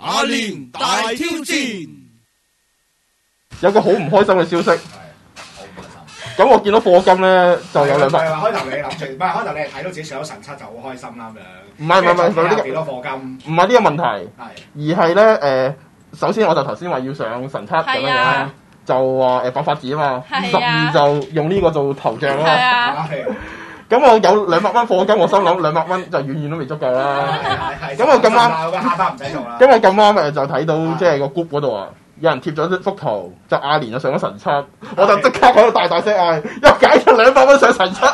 阿蓮大挑戰， 有個好唔開心嘅消息。 好唔開心。 咁我見到課金咧就有200。 唔係話開頭你諗住，唔係開頭你係睇到自己上咗神七就好開心啦咁樣。 唔係呢個幾多課金？ 唔係呢個問題， 係而係咧首先我就頭先話要上神七咁樣樣，就話8發子啊嘛，12就用呢個做頭像啊嘛。咁我有200蚊課金，我心諗200蚊就遠遠都未足夠啦。咁我咁啱， 下巴唔使做啦。 咁我咁啱就睇到即係個 group 嗰度啊，有人貼咗幅圖，就阿蓮就上咗神七，我就即刻喺度大聲嗌，一解咗200蚊上神七。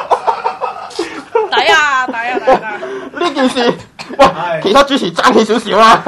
抵啊！抵啊！抵啊！ 呢件事，喂，其他主持爭氣少少啦。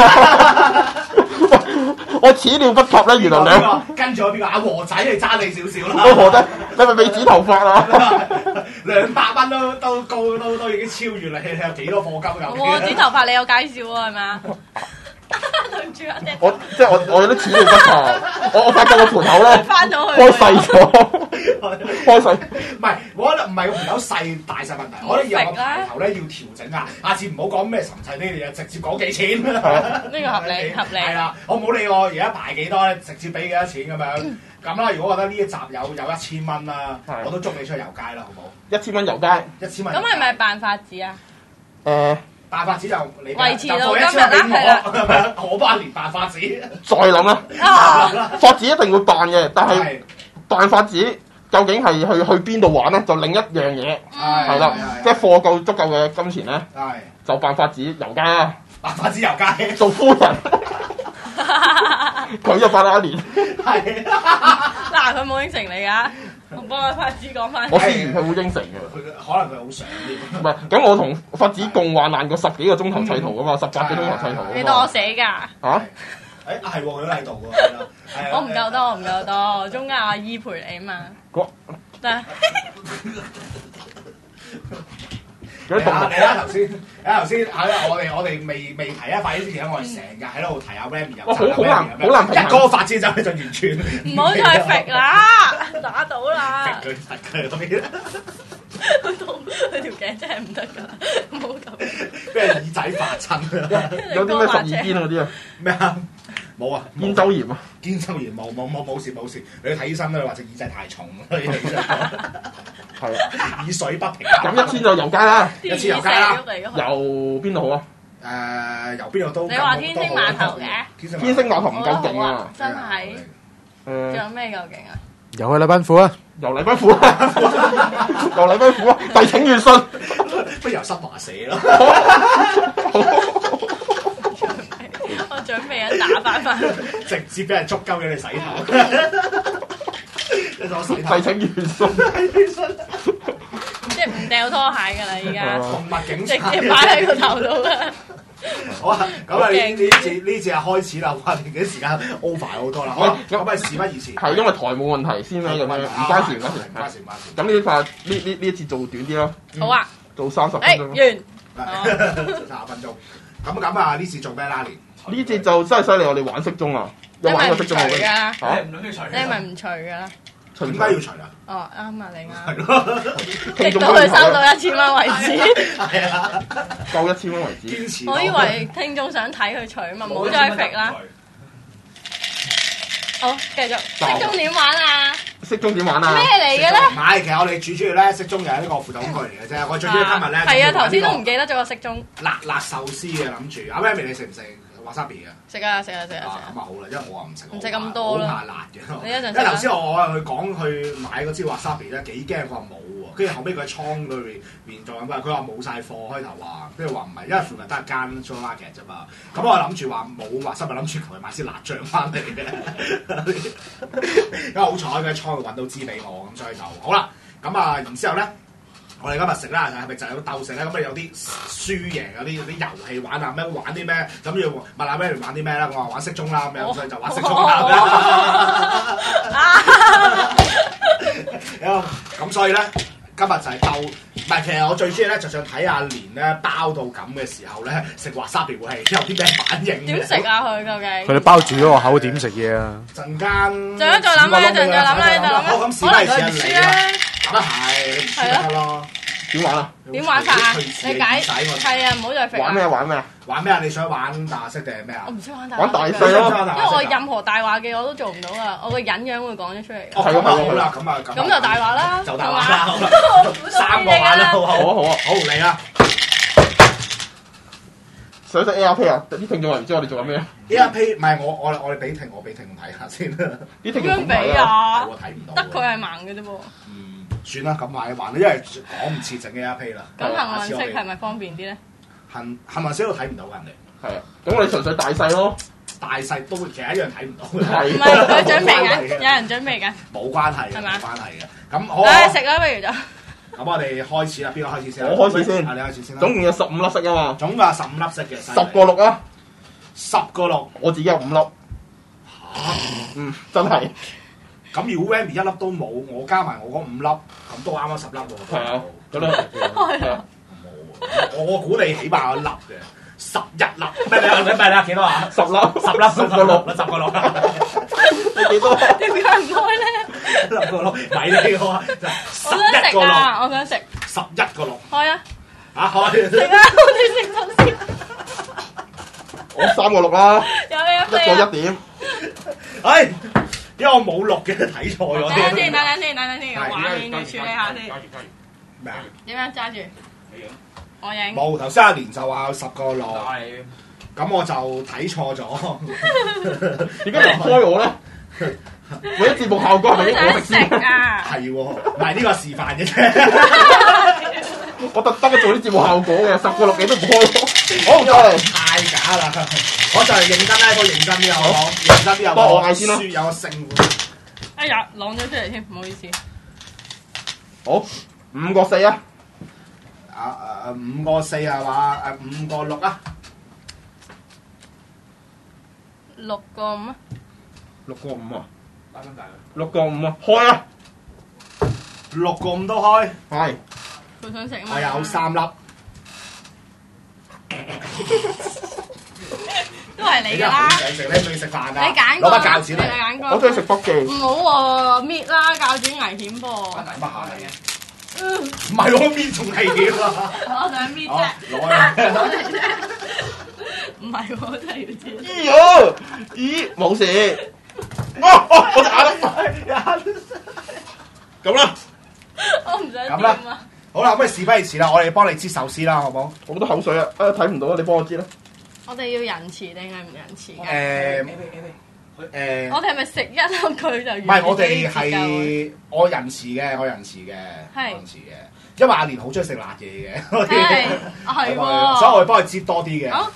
我始料不及咧，原來跟住我邊個阿和仔你爭你少少啦。 阿和仔，你咪未剪頭髮啊 ？200蚊都高都已經超越你有幾多課金有？ 我剪頭髮你有介紹喎係咪啊？對唔住啊， 我有啲始料不及，我發覺個盤口咧翻咗去開細咗，開細。 唔係，我覺得唔係個盤口細大細問題，我覺得以後個盤頭咧要調整啊。下次唔好講咩神砌呢啲嘢，直接講幾錢。 呢個合理合理。 係啦，我唔好理我而家排幾多咧，直接俾幾多錢咁樣。咁啦，如果我覺得呢一集有1000蚊啦，我都捉你出去遊街啦，好唔好 ？1000蚊遊街 ，1000蚊。 咁係咪辦法子啊？ 辦法子就你維持到今日啦，係咪？我幫阿蓮辦法子。 再諗啦，法子一定會辦嘅，但係辦法子究竟係去邊度玩咧？就另一樣嘢，係啦，即係課夠足夠嘅金錢咧，就辦法子遊街啦。 辦法子遊街， 做夫人，佢就辦阿蓮。 係嗱，佢冇應承你㗎。我幫阿法子講翻。 我思疑佢會應承嘅。 可能佢好想啲。 唔係，咁我同法子共患難過10幾個鐘頭砌圖噶嘛，18個鐘頭砌圖。 你當我寫㗎？ 嚇？ 係喎，佢都喺度喎。 我唔夠多，我唔夠多，中間阿姨陪你啊嘛。得。 你啦頭先，我哋未提啊！發言之前我哋成日喺度提下 Remy 入場， 好難一個發展就完全唔好再揈啦，打到啦！ 揈佢嗰邊， 佢條頸真係唔得㗎，唔好咁。 咩耳仔發親有啲咩12肩嗰啲啊？ 咩啊？冇啊！ 肩周炎啊！ 肩周炎冇事，你去睇醫生啦，或者耳仔太重，係耳水不平。 咁1000就遊街啦 ，1000遊街啦。 遊邊度好啊？遊邊度都。 你話天星碼頭嘅？ 天星碼頭唔夠勁啊！ 真係。仲有咩夠勁啊？ 遊去禮賓府啊！ 遊禮賓府啊！遊禮賓府啊！遞請願信， 不如遊新華社咯。 我準備一打翻， 直接俾人捉鳩咗你洗頭。 遞請願信， 即係唔掉拖鞋㗎啦，而家動物警察直接擺喺個頭度啦。 好啊，咁啊呢次係開始啦，哇！年幾時間 over 好多啦，好啦，咁咪事不宜遲。 係因為台冇問題先啦，咁樣唔關事。咁呢塊呢一次做短啲咯。 好啊， 做30分鐘。 完。做30分鐘。咁啊，呢次做咩啦？ 呢節就真係犀利，我哋玩骰盅啊！有玩過骰盅冇？ 嚇？ 唔諗住除。 你係咪唔除㗎？ 點解要除啊？ 哦，啱啊，你啱。 係咯。 直到佢收到1000蚊為止。 係啊。 夠1000蚊為止。 堅持。 我以為聽眾想睇佢除嘛，唔好再揈啦。好，繼續。骰盅點玩啊？ 骰盅點玩啊？ 咩嚟嘅咧？ 唔係，其實我哋最主要咧，骰盅就係一個輔助工具嚟嘅啫。我最主要今日咧。 係啊，頭先都唔記得咗個骰盅。 辣壽司嘅諗住，阿 Remy 你食唔食 wasabi 嘅？ 食啊！咁啊好啦，因為我話唔食。 唔食咁多啦。 好怕辣嘅。 你一陣。 因為頭先我去講去買嗰支 wasabi 咧，幾驚佢話冇喎，跟住後尾佢喺倉裏面做緊，佢話冇晒貨，開頭話，跟住話唔係，因為附近得一間 supermarket 啫嘛。咁我諗住話冇 wasabi，諗住求佢買支辣醬翻嚟嘅。因為好彩佢喺倉度揾到支俾我，咁所以就好啦。咁啊，然之後咧。我哋今日食啦，係咪就係咁鬥食咧？咁你有啲輸贏有啲遊戲玩啊？咩玩啲咩？咁要問阿 Mary 玩啲咩啦？我話玩骰盅啦，咁樣所以就玩骰盅啦。咁所以咧，今日就係鬥，唔係其實我最中意咧，就想睇阿蓮咧包到咁嘅時候咧，食滑沙皮會係有啲咩反應？ 點食啊？佢究竟？ 佢哋包住咗個口點食嘢啊？ 陣間再諗啦，一陣再諗啦， 好咁試一試你啦。咁啊係，唔得咯。 點玩啊？ 點玩法啊？你解係啊，唔好再揈。 玩咩？玩咩？ 玩咩啊？你想玩大色定係咩啊？ 我唔識玩大。 玩大細咯， 因為我任何大話嘅我都做唔到啊！我個隱樣會講咗出嚟。 哦，係咁啊，好啦，咁就大話啦， 就大話啦，好啦，3個玩啦，好啊，好嚟啦！ 想食 ARP 啊？啲聽眾話唔知我哋做緊咩 ARP 唔係我哋俾聽睇下先啦。 啲聽眾點俾啊？ 我睇唔到。 得佢係盲嘅啫噃。 算啦，咁買一玩啦，因為講唔切整 ARP 啦。 咁幸運色係咪方便啲咧？ 幸運色都睇唔到人哋。 係啊，咁我哋純粹大細咯。 大細都其實一樣睇唔到。 唔係佢準備緊，有人準備緊。 冇關係嘅， 係嘛？ 冇關係嘅。咁好。 食啦，不如就。 咁我哋開始啦，邊個開始先？ 我開始先。 你開始先啦。 總共有15粒色啊嘛。 總共有15粒色嘅。 10個6啊 ！10個6， 我自己有5粒。真係。 咁如果 Remy 1粒都冇，我加埋我嗰5粒，咁都啱啱10粒喎。 係啊，咁樣係啊。 我估你起碼有1粒嘅，11粒。咩你幾多啊 ？10粒。 10粒，10個6，10個6。 你幾多？ 點解唔開咧 ？10個6，咪你個 11個6。我想食。 11個6。 開啊！ 開。 食啊！我哋食咗先。 我3個6啦。 有 1個1點。 唉，因為我冇6嘅，睇錯咗。 等陣先，我畫面要處理下先。 咩啊？ 點樣揸住？我影。 冇，頭先阿連就話有10個6。咁我就睇錯咗。 點解唔開我咧？為咗節目效果係咪應該我食先？ 啊！ 係喎，唔係呢個示範嘅啫。 我特登做啲節目效果嘅，10個6你都唔開我。好唔該， 太假啦！我就係認真咧，都認真啲啊！我講認真啲啊！ 我嗌先啦。 輸有個勝。 哎呀，啷咗出嚟添，唔好意思。 好，5個4啊！ 5個4係嘛？5個6啊 ！6個5啊 ！6個5啊！6個5啊！開啊 ！6個5都開。 係。 佢想食咩？ 我有3粒。 都係你㗎啦！ 你中意食飯啊？ 你揀攞把鉸剪嚟。 我中意食北記。 唔好喎，搣啦！鉸剪危險噃。 乜下嚟嘅？唔係我搣仲危險啊！ 我想搣啫。 攞嚟。 唔係喎，真係要知。 咦？冇事。我打得快。咁啦。 我唔想咁啦。好啦，咁事不宜遲啦，我哋幫你擠壽司啦，好唔好？ 我覺得口水啊！睇唔到啊，你幫我擠啦。 我哋要仁慈定係唔仁慈㗎？我哋係咪食一粒佢就？ 唔係，我哋係我仁慈嘅，係仁慈嘅，因為阿蓮好中意食辣嘢嘅， 係喎， 所以我哋幫佢擠多啲嘅。 好。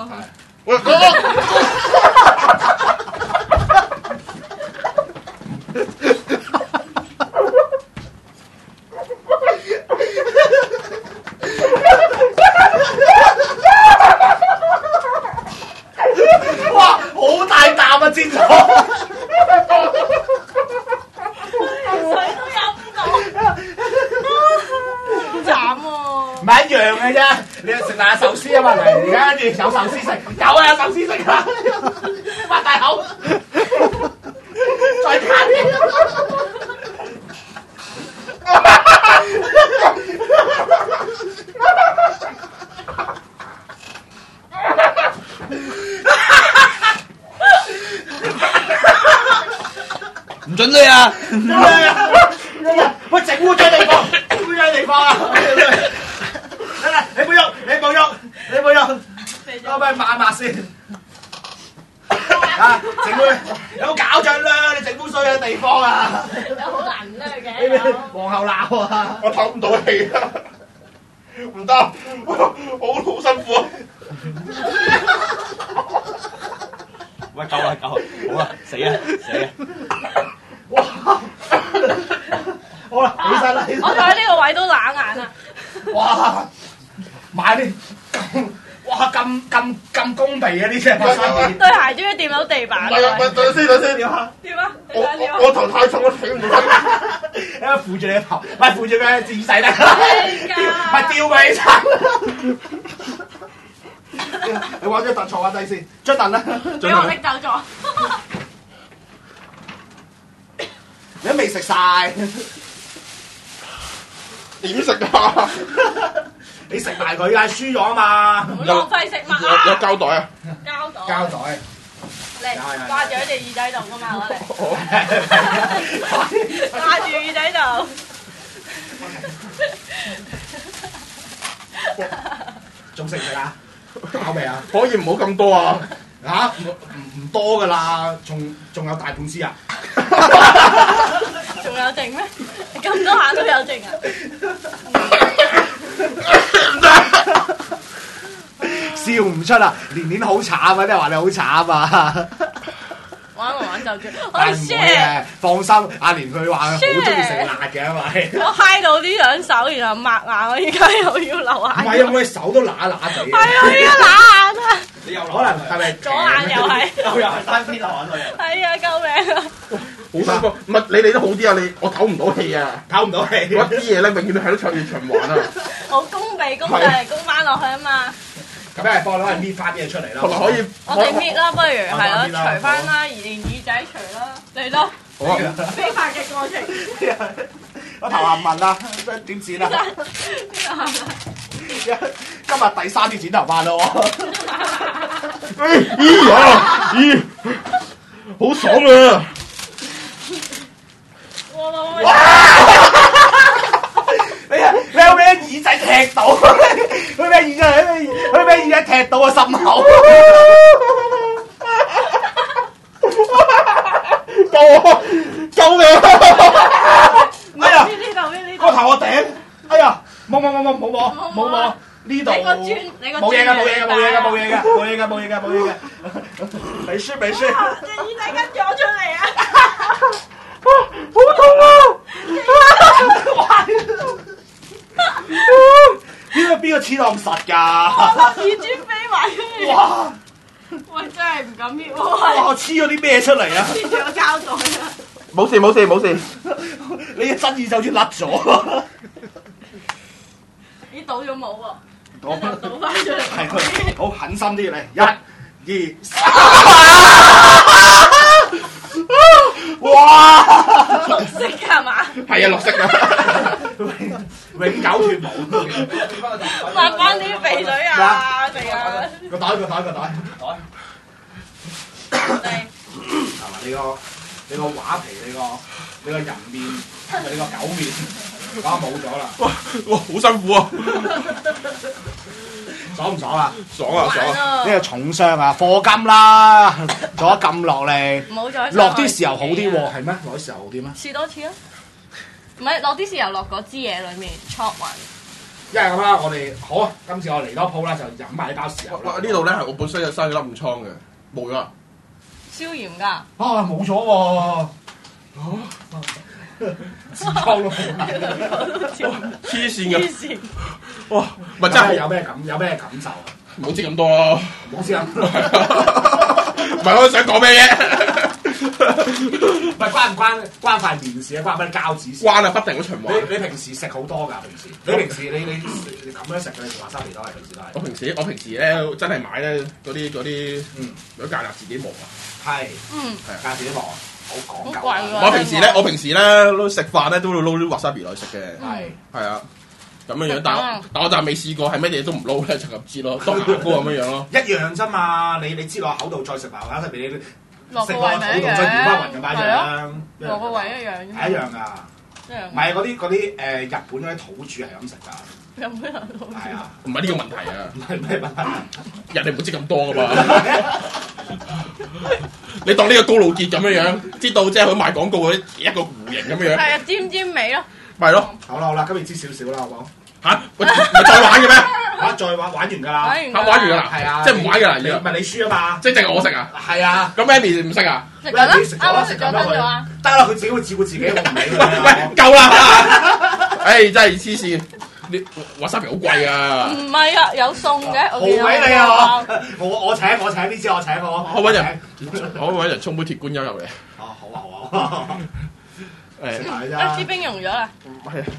哇！好大啖啊，煎咗， 水都飲唔到，慘喎！ 唔係一樣嘅啫，你食埋壽司啊嘛，而家跟住有壽司食，有壽司食啊，擘大口，再加啲。 唔準你啊！ 喂，整污咗地方，污咗地方啊！你冇喐，我咪抹先。啊，整污有冇搞錯啦？你整污水嘅地方啊！ 有好難叻嘅， 皇后鬧啊！ 我唞唔到氣啊！唔得，好辛苦啊！ 喂，夠啦，好啦，死啊！ 哇！好啦，起身啦！ 我坐喺呢個位都冷眼啊！ 哇！買啲咁攻鼻嘅呢隻花生米， 對鞋終於掂到地板。 等先， 點啊？ 我頭太重，我起唔到身。 因為扶住你個頭，唔係扶住佢姿勢得，唔係吊佢起身。你揾張凳坐下低先，張凳啦， 俾我拎走咗。 你都未食晒， 點食啊？ 你食埋佢梗係輸咗啊嘛！ 唔好浪費食物啊！ 有膠袋啊？ 膠袋嚟掛住喺隻耳仔度噶嘛，我哋掛住耳仔度。 仲食唔食啊？飽未啊？ 可以唔好咁多啊？ 嚇唔多噶啦，仲有大半支啊！ 仲有剩咩？咁多下都有剩啊！ 笑唔出啊！年好慘啊！啲人話你好慘啊！ 玩就住， 但係唔會嘅，放心。阿蓮佢話佢好中意食辣嘅，因為我揩到呢兩手，然後抹眼，我而家又要流眼。 唔係啊，我哋手都乸乸地。 係啊，而家揦眼啊！ 你又可能係咪左眼又係， 又係單邊流眼淚啊！ 係啊，救命啊！ 好辛苦，唔係你哋都好啲啊！我唞唔到氣啊！ 唞唔到氣。 嗰啲嘢咧，永遠都喺度循環啊！ 我弓鼻弓就嚟弓翻落去啊嘛！ 咁咧，幫我攞嚟搣翻啲嘢出嚟啦。 同埋可以， 我哋搣啦，不如係咯，除翻啦，連耳仔除啦，嚟咯！ 好啊！ 飛發嘅過程。 我頭下問啦，點剪啊？今日第3次剪頭髮咯喎！ 咦，好爽啊！ 哇！ 你有咩耳仔踢到？佢咩耳仔踢到個心口？救命！哎呀！ 呢個頭我頂！哎呀！冇呢度冇嘢嘅，沒事。 隻耳仔跟咗出嚟啊！ 好痛啊！ 邊個黐到咁實㗎？ 耳珠飛埋出嚟！ 哇！ 喂，真係唔敢搣喎！ 哇！黐咗啲咩出嚟啊？ 黐住個膠袋啊！ 冇事。 你嘅真耳就算甩咗。 咦，倒咗冇喎！ 倒翻出嚟。 係佢好狠心啲嚟，1、2、3。哇！ 綠色㗎係嘛？ 係啊，綠色㗎。 永久脫毛。 抹翻啲鼻水啊！成啊！ 個袋。係嘛？你個畫皮，你個人面，你個狗面，冇咗啦！ 哇，好辛苦啊！ 爽唔爽啊？ 爽啊！ 呢個重傷啊，課金啦，做咗咁落嚟， 唔好再落啲豉油好啲喎，係咩？落啲豉油好啲咩？ 試多次啊！唔係落啲豉油落嗰支嘢裡面搓勻。 因為咁啦，我哋好啊，今次我嚟多鋪啦，就飲埋呢包豉油。 哇！呢度咧係我本身有生咗粒暗瘡嘅，冇咗啦。 消炎㗎。 啊，冇咗喎！痔瘡都冇埋， 黐線嘅。哇！咪真係有咩感受啊？ 冇知咁多咯。 冇知咁， 唔係我想講咩嘢？ 唔係關唔關塊面事啊？關唔關膠紙事？ 關啊！不停咁循環。 你平時食好多㗎？你平時你咁樣食嘅，你食華沙皮都係平時都係。 我平時咧真係買咧嗰啲如果芥辣自己磨啊。 係。芥辣自己磨，好講究。 好貴喎！ 我平時咧都食飯咧都會撈啲華沙皮落去食嘅。係啊。咁樣樣，但我就未試過係乜嘢都唔撈咧，就咁知咯，當牙膏咁樣樣咯。一樣啫嘛，你知落口度再食埋華沙皮，你落個胃咪一樣， 再搖翻勻咁擺樣， 落個胃一樣， 係一樣㗎。唔係嗰啲日本嗰啲土著係咁食㗎。 日本人土著係啊，唔係呢個問題啊。 唔係咩問題？ 人哋唔會知咁多㗎嘛。你當呢個高露潔咁樣樣，知道即係佢賣廣告嗰啲一個弧形咁樣樣。 係啊，尖尾咯。 咪咯。 好啦，今日知少少啦，好唔好？ 嚇？咪再玩嘅咩？ 再玩完㗎啦。 玩完㗎啦。係啊。即係唔玩㗎啦， 唔係你輸啊嘛。 即係淨係我食啊。 係啊。 咁 Amy 唔識啊？ 食緊啦。 食咗啦。得啦，佢自己會照顧自己，我唔理佢。 喂，夠啦！唉，真係黐線。你華沙皮好貴啊！ 唔係啊，有送嘅。 豪俾你啊！我請呢支，我請我。 我揾人沖杯鐵觀音入嚟。 哦，好啊。食埋啫。 一支冰溶咗啦。 係啊。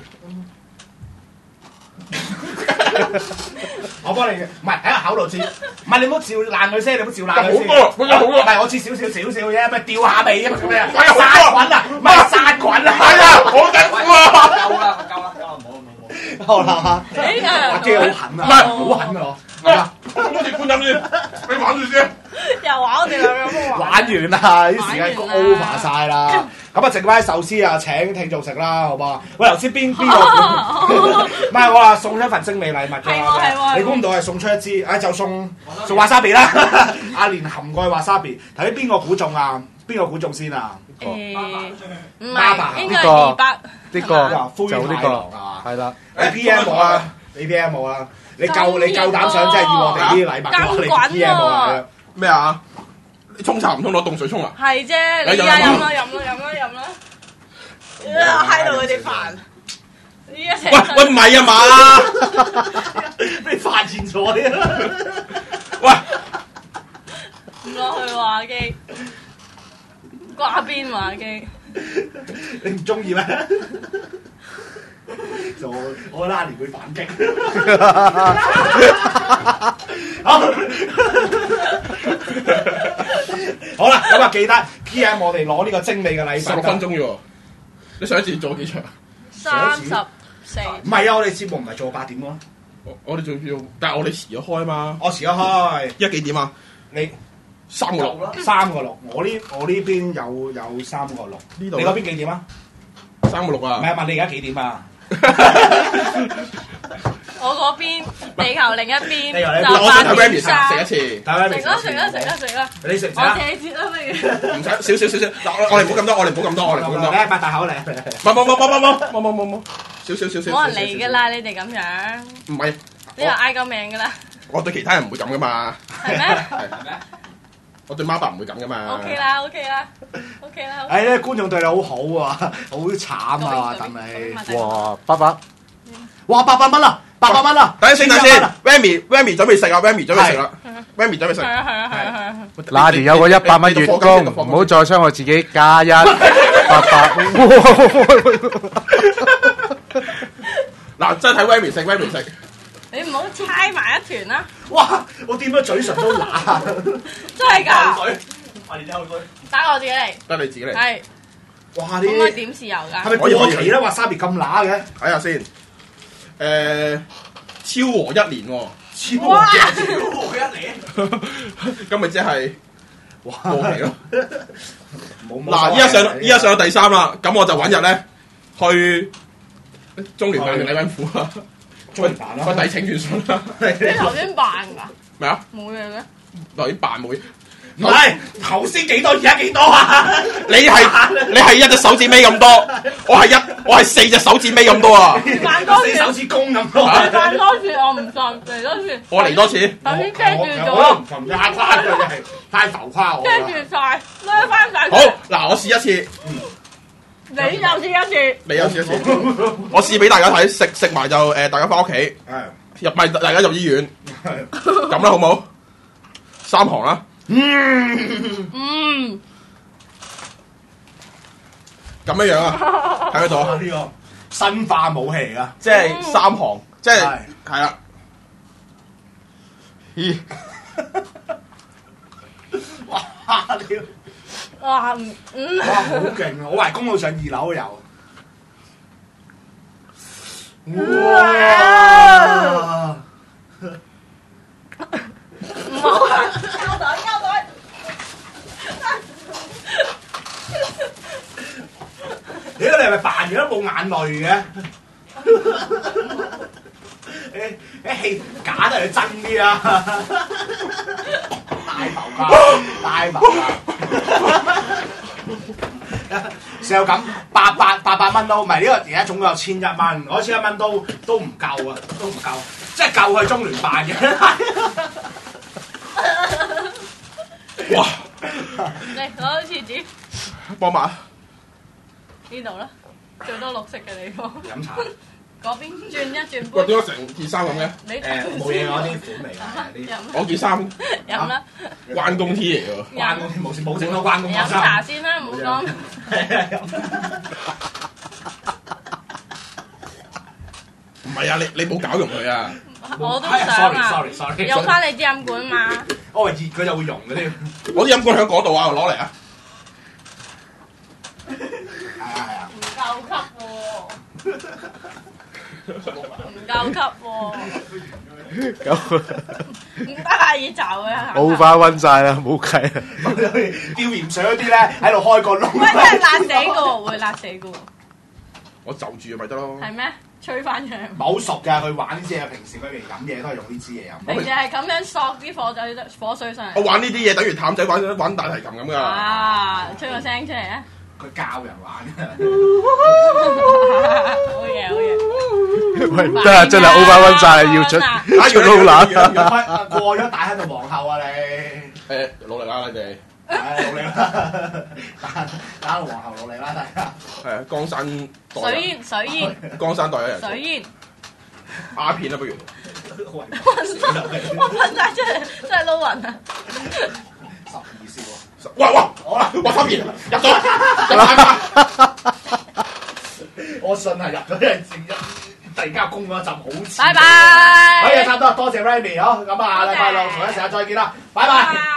我幫你，唔係喺個口度切，唔係你唔好照爛佢先，你唔好照爛佢先。 好多， 唔係我切少少啫，咪掉下味啊嘛，咁樣。 係啊， 殺菌啊，唔係殺菌啊。 係啊，好辛苦啊！ 夠啦，唔好。 好啦，阿基好狠啊，好狠㗎我。 好似觀音先，你玩住先。 又玩我哋兩個玩完啦，啲時間 over 晒啦。咁啊，剩翻壽司啊，請聽眾食啦，好唔好啊？喂，頭先邊個？唔係我話送一份精美禮物㗎嘛，你估唔到係送出一支，就送華沙比啦。阿蓮含過去華沙比，睇邊個估中啊？邊個估中先啊？ 唔係，應該係200。 呢個就呢個係啦。 你 PM 我啊，你 PM 我啊。你夠膽想即係要我哋啲禮物嘅話，你 PM 我啊？ 咩啊？你沖茶唔通攞凍水沖啊？ 係啫，你而家飲啦。喺度佢哋煩。 喂，唔係啊嘛？ 俾你發現咗你啦！ 喂， 唔落去話機，掛邊話機？ 你唔中意咩？我覺得阿蓮會反擊。好啦，咁啊記得 PM 我哋攞呢個精美嘅禮物。16 分鐘啫喎！你上一次做咗幾長 ？34。 唔係啊，我哋節目唔係做8點咯。 我哋仲要，但係我哋遲咗開嘛。 我遲咗開。 依家幾點啊？ 你 3個6。 3個6。我呢邊有3個6。呢度。你嗰邊幾點啊 ？3個6啊。 唔係問你而家幾點啊？ 我嗰邊地球另一邊就8點3。食一次。 食啦！ 你食唔食啊？我謝節啦，不如。 唔使少。嗱，我哋唔好咁多，我哋唔好咁多。 你擘大口嚟。 冇。少。 冇人嚟㗎啦，你哋咁樣。 唔係。 你又嗌救命㗎啦。 我對其他人唔會咁㗎嘛。 係咩？ 係咩？我對媽爸唔會咁㗎嘛。 OK 啦。 誒咧，觀眾對你好好啊，好慘啊，等你。 哇，800。 哇，800蚊啦，800蚊啦。 等先，Remy 準備食啊 ，Remy 準備食啦 ，Remy 準備食。 係啊。 那年有個100蚊月供，唔好再傷我自己，加1 800。 嗱，真係睇 Remy 食。 你唔好猜埋一團啦！ 哇，我掂到嘴唇都乸。 真係㗎！ 我哋啲口水。 打我自己嚟。 得你自己嚟。 係。 哇！ 可唔可以點豉油㗎？ 係咪過期咧？話沙別咁乸嘅？ 睇下先。超和1年喎。 超和1年。 咁咪即係過期咯。 嗱， 依家上到第3啦，咁我就揾日咧去中聯辦定禮賓府啊。 中聯辦啦。 快遞請願信啦。 你頭先扮㗎？ 咩啊？ 冇嘢嘅。 頭先扮冇嘢。 唔係頭先幾多，而家幾多啊？ 你係1隻手指尾咁多，我係4隻手指尾咁多啊！ 扮多次 4手指公咁多。 扮多次我唔信，嚟多次。 我嚟多次。 頭先遮住咗。 我都唔信，太誇張嘅係太浮誇我。 遮住晒，拉翻晒。 好，嗱，我試一次。 你又試一次。 你又試一次。我試俾大家睇，食埋就大家翻屋企。入埋大家入醫院。咁啦，好唔好？3行啦。咁樣啊？喺嗰度啊？ 呢個生化武器啊！ 即係3行，即係係啦。咦？ 哇！屌！ 哇！ 哇！好勁啊！我係攻到上2樓有。哇！ 唔好啊！膠袋。 你係咪扮咗冇眼淚嘅？戲假得係真啲啊！大謀成日咁800蚊都唔係呢個，而家總共有1100蚊，我1100蚊都唔夠啊，都唔夠，即係夠去中聯辦嘅。 哇！ 嚟攞廁紙。 幫埋。 呢度啦，最多綠色嘅地方。 飲茶。 嗰邊轉一轉杯。 喂，點解成件衫咁嘅？ 冇嘢我啲款嚟㗎。 我件衫。 飲啦。 關公 T 嚟㗎。 關公冇整到關公。 飲茶先啦，唔好講。 唔係啊，你冇搞溶佢啊！ 我都想啊。 sorry。 用翻你支飲管嘛。 我話熱佢就會溶嘅添。 我啲飲管喺嗰度啊，攞嚟啊！ 係啊。 唔夠級喎。 唔夠級喎， 咁唔得啊，要走啊！ 冇法溫晒啦，冇計啦。 吊鹽水嗰啲咧喺度開個窿， 喂，真係辣死嘅喎，會辣死嘅喎。 我就住咪得咯。 係咩？吹翻場。 唔係好熟㗎，佢玩呢支嘢，平時佢哋飲嘢都係用呢支嘢飲。 平時係咁樣索啲火水上嚟。 我玩呢啲嘢等於淡仔玩大提琴咁㗎。 啊！吹個聲出嚟啊！ 佢教人玩㗎。 好嘢，好嘢。 喂，唔得啊！真係 over 溫晒，要出撈攬。 過咗大亨度皇后啊你！ 努力啦你哋。 努力啦！打到皇后努力啦大家。 係啊，江山代水煙， 江山代有人。 水煙。 鴉片啦不如。 我噴晒出嚟，真係撈暈啊 ！12燒喎。 哇！好啦，哇3件入咗。 我信係入咗，因為突然間攻嗰陣好似。 拜拜。 好嘢，差唔多，多謝 Remy 好，咁啊，禮拜六同一時間再見啦，拜拜。